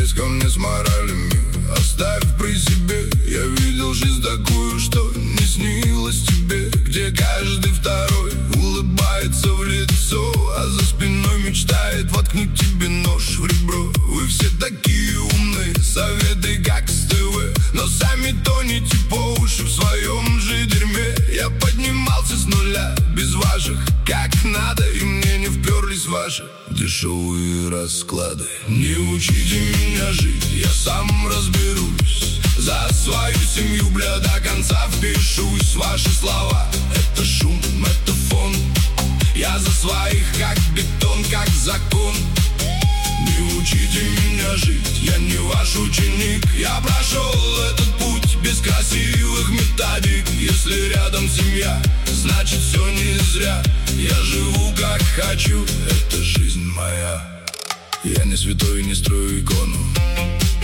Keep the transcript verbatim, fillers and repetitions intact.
лезь ко мне с моралями, оставь при себе. Я видел жизнь такую, что не снилось тебе, где каждый второй улыбается в лицо, а за спиной мечтает воткнуть тебе нож в ребро. Вы все такие умные, советы как с ТВ, но сами тонете по уши в своем же дерьме. Я поднимался с нуля, без ваших как надо, и мне не вперлись ваши дешевые расклады. Не учите меня жить, я сам разберусь. За свою семью, бля, до конца впишусь. Ваши слова — это шум, это фон. Я за своих как бетон, как закон. Не учите меня жить, я не ваш ученик. Я прошел этот путь без красивых методик. Если рядом семья, значит все не зря. Я живу как хочу, это жизнь моя. Я не святой, не строю